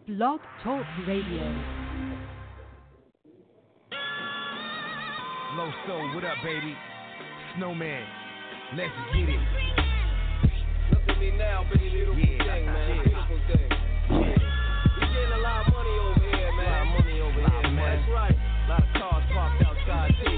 Blog Talk Radio. Low Soul, what up, baby? Snowman, let's get it. Look at me now, big beautiful thing, man. Beautiful thing. We getting a lot of money over here, man. A lot of money over here, man. That's right. A lot of cars parked outside, too.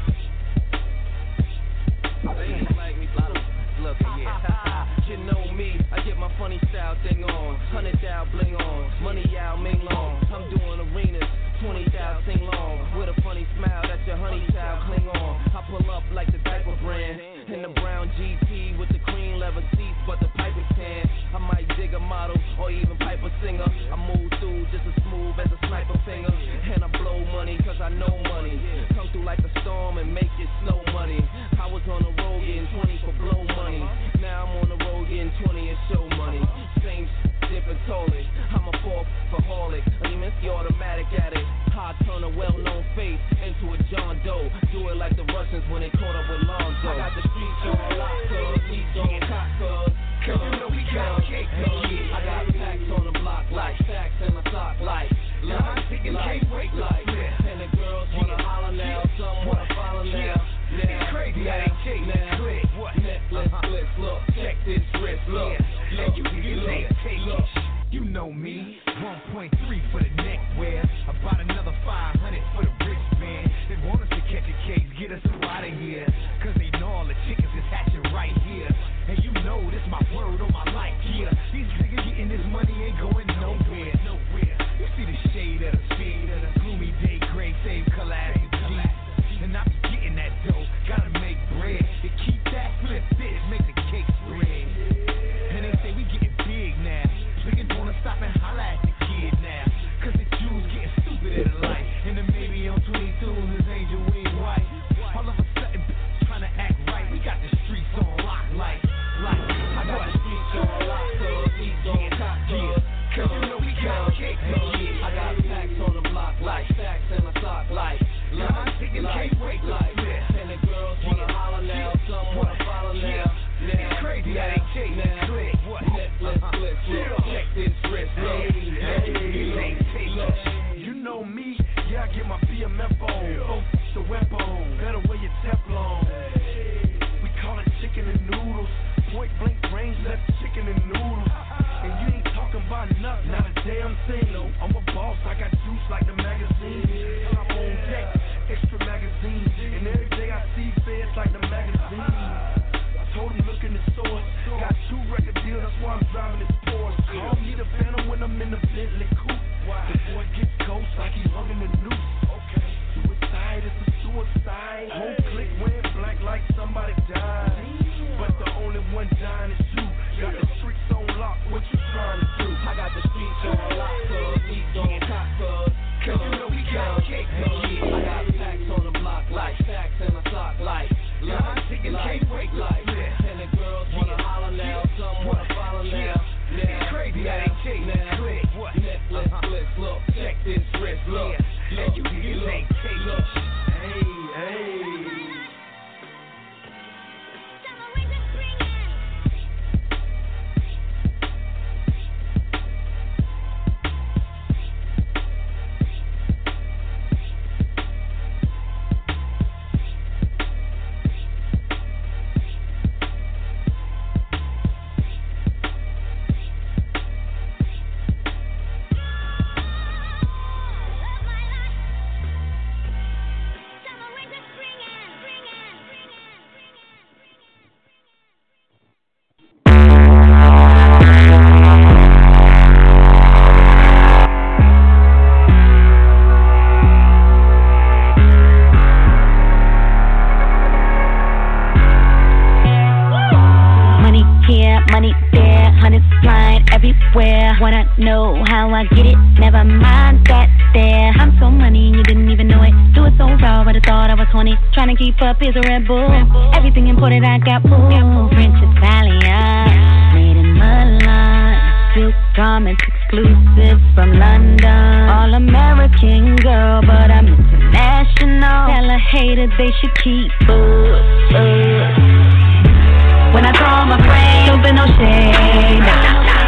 Ladies like me, look, yeah. You know me, I get my funny style thing on. 100,000 bling on. Money out, Ming Long. I'm doing arenas. 20,000 sing long, with a funny smile, that's your honey child, cling on. I pull up like the diaper brand, in the brown GT with the green leather seats, but the piper tan. I might dig a model, or even pipe a singer. I move through just as smooth as a sniper finger, and I blow money, cause I know money. Come through like a storm and make it snow money. I was on the road getting 20 for blow money. Now I'm on the road getting 20 and show money. Same different toilet. I'm a four-for-holic, a Leminski automatic addict. I turn a well-known face into a John Doe. Do it like the Russians when they caught up with Lonzo. I got the streets on lock, cuz he's on cock, cuz you know we got cake, I got packs on the block like stacks in my sock like I'm thinking can't wait like and the girls wanna holler now, some wanna follow now. It's crazy, I ain't chasing now. Netflix, flip, look, check this wrist, look. Yeah, you can look. You know me, 1.3 for the neckwear. I bought another 500 for the wristband. They want us to catch a case, get us out of here. Cause they know all the chickens is hatching right here. And you know this my word on my life, yeah. These niggas getting this money ain't going nowhere. You see the shade of the speed of the gloomy day gray, same color as the Jeep. And I be getting that dough, gotta make bread. To keep that flip this, make the cake spread. And they say we getting big now. Niggas wanna stop and holla at the kid now. Cause the Jews getting stupid in life. And the baby on 22s is Angel Wing White. All of a sudden, trying to act right. We got the streets on lock like. I got the streets on lock, cuz he's on top, cuz you know we got cake, I got packs on the block like stacks in my sock like I'm thinking can't wait like and the girls wanna holler now, some wanna follow now. It's crazy, I ain't chasing now. Netflix, flip, check this wrist, you know me, yeah, I get my BMF on. The weapon, better wear your Teflon. We call it chicken and noodles. Point blank range, left chicken and noodles. And you ain't talking about nothing, not a damn thing. No, I'm a boss, I got juice like the magazine. I'm on deck, extra magazine. And every day I see feds like the magazine. I told him look in the source. Got 2 record deals, that's why I'm driving this Porsche. Call me the Phantom when I'm in the Bentley coupe. The boy gets ghost like he's hugging the noose. Suicide is a suicide. Whole clique wearing black like somebody died. But the only one dying is you. Got the streets on lock, what you trying to do? I got the streets on lock, cuz he's on top, cuz you know we got cake, I got packs on the block like stacks in my sock like I'm thinking can't wait like and the girls wanna holler now, some wanna follow now. It's crazy, I ain't chasing now. Netflix, flip, look, check this wrist, look. And you ain't take look. Hey. Wanna know how I get it? Never mind that there. I'm so money, you didn't even know it. Do it so raw, but I thought I was 20. Trying to keep up is a Red Bull. Everything imported, I got pulled. French Italian, made in Milan. Silk garments exclusive from London. All American girl, but I'm international. Tell a hater they should keep up. When I call my friends, don't be no shade.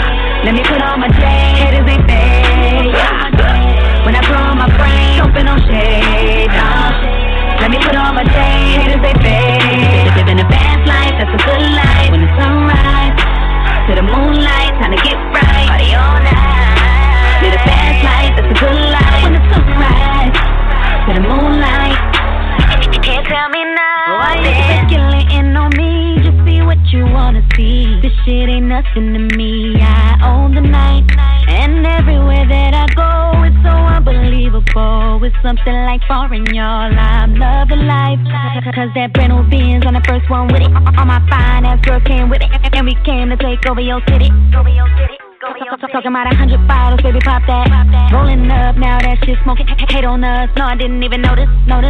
Let me put on my shade, haters ain't fake. When I throw on my brain, don't feel no shade. Let me put on my shade, haters ain't fake. Living a fast life, that's a good life. When the sunrise to the moonlight, time to get right. Party all night. Live a fast life, that's a good life. When the sunrise to the moonlight, you can't tell me now. Why you speculating on me? Just see what you wanna see. This shit ain't nothing to me. I own the night, and everywhere that I go, it's so unbelievable. It's something like foreign, y'all. I love the life, cause that brand new Benz on the first one with it. All my fine ass girls came with it, and we came to take over your city. Talking about 100 bottles, baby, pop that. Rolling up, now that shit smoking. Hate on us, no, I didn't even notice.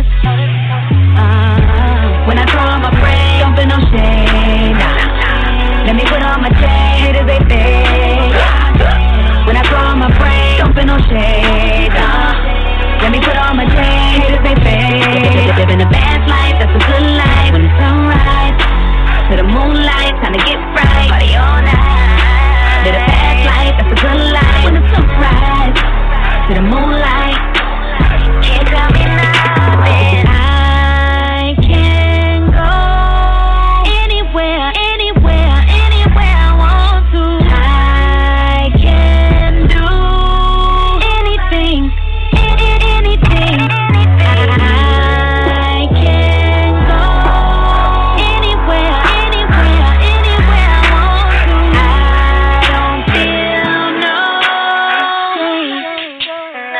When I throw on my brain, don't feel no shame. Let me put on my chain, haters they fake. When I throw on my brain, don't feel no shade. Let me put on my chain, haters they fake. Living a fast life, that's a good life. When the sunrise to the moonlight, time to get right. Party all night. Live a fast life, that's a good life. When the sunrise to the moonlight, can't tell me nothing. I can go anywhere I want to. I can do anything. I can go anywhere I want to. I don't feel no shame.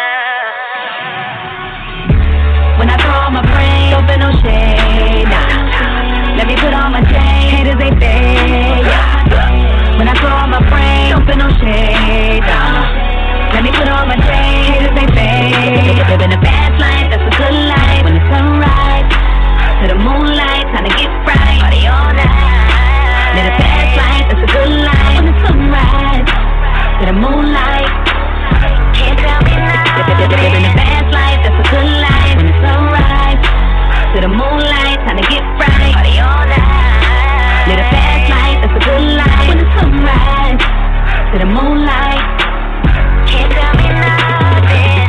When I throw on my brain, don't feel no shade. Let me put on my chain, haters they fake. When I throw on my brain, don't feel no shade. Let me put on my chain, haters they fake. Living a fast life, that's a good life. When the sunrise to the moonlight, time to get right. Party all night. Live a fast life, that's a good life. When the sunrise to the moonlight, can't tell me nothing. Living a fast life, that's a good life. When the sunrise to the moonlight, time to get right. Party all night. Live a fast life, that's a good life. When the sunrise to the moonlight, can't tell me nothing.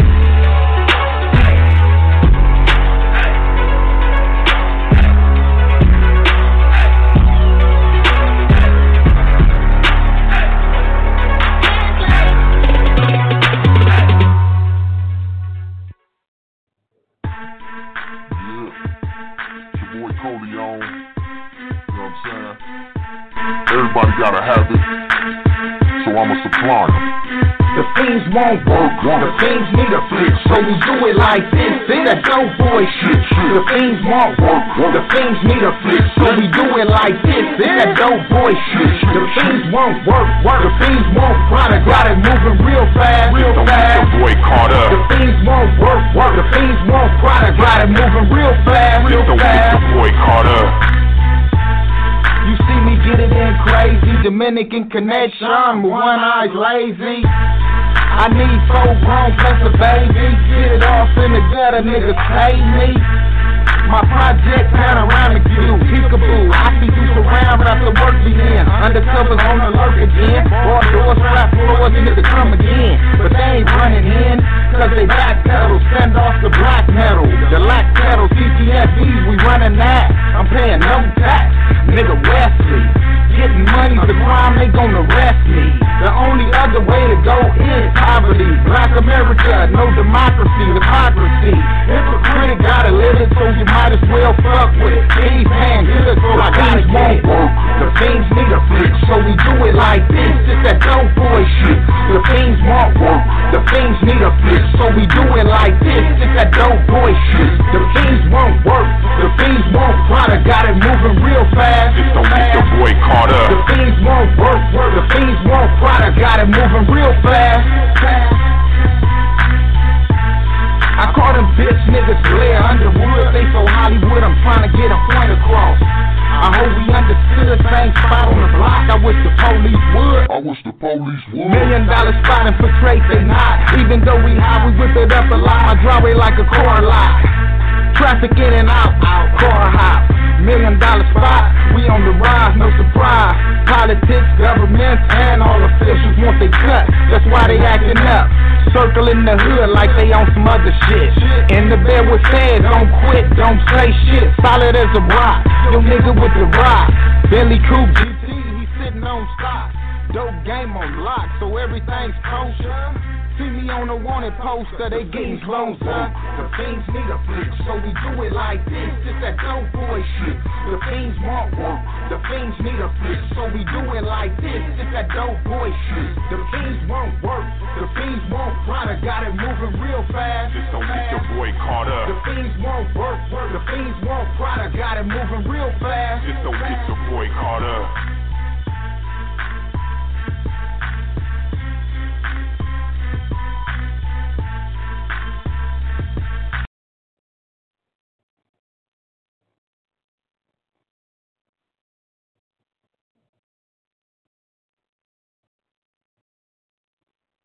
Everybody gotta have it, so I'ma supply them. The fiends won't work, the fiends need a fix, so we do it like this, that dope boy shit. The fiends won't work, the fiends need a fix, so we do it like this, that dope boy shit. The fiends won't work, the fiends won't product, got it moving real fast. Don't get the boy caught up. The fiends won't work, the fiends won't product, got it moving real fast. Don't get the boy caught up. You see me get it in crazy, Dominican connection, but one eye's lazy. I need 4 grown plus a baby. Get it off in the gutter, niggas pay me. My project panoramic view, peekaboo. I see you surround after work begin. Undercovers on the lurk again. Bar doors, flat floors, niggas come again. But they ain't running in, cause they backpedal. Send off the black metal, the lack pedal. CTFEs, we running that. I'm paying no tax, nigga Wesley. Getting money's the crime, they gon' arrest me. The only other way to go is poverty. Black America, no democracy, hypocrisy. Hypocrite gotta live it, so you might as well fuck with it. These hands good, so I gotta get it. The fiends need a fix, so we do it like this. It's that dope boy shit. The fiends won't work, the fiends need a fix, so we do it like this. It's that dope boy shit. The fiends won't work, the fiends won't product, got it moving real fast. Don't get the boy caught up. The fiends won't work, the fiends won't product, got it moving real fast. I call them bitch niggas Blair Underwood. They so Hollywood, I'm trying to get a point across. I hope we understood, same spot on the block. I wish the police would. $1 million spot infiltrate, they not. Even though we high, we whip it up a lot. My driveway like a car lot. Traffic in and out, car hop. $1 million spot. We on the rise, no surprise. Politics, governments, and all officials want they cut. That's why they acting up. Circling the hood like they on some other shit. In the bed with feds, don't quit, don't say shit. Solid as a rock, yo nigga with the rock. Bentley Coupe GT, he sitting on stock. Dope game on lock, so everything's kosher. See me on a wanted poster, they getting closer. The fiends need a flick, so we do it like this. It's that dope boy shit. The fiends want work, the fiends need a flick, so we do it like this. It's that dope boy shit. The fiends want work, the fiends want product, got it moving real fast. Just don't get your boy caught up. The fiends want work, the fiends want product, got it moving real fast. Just don't get your boy caught up.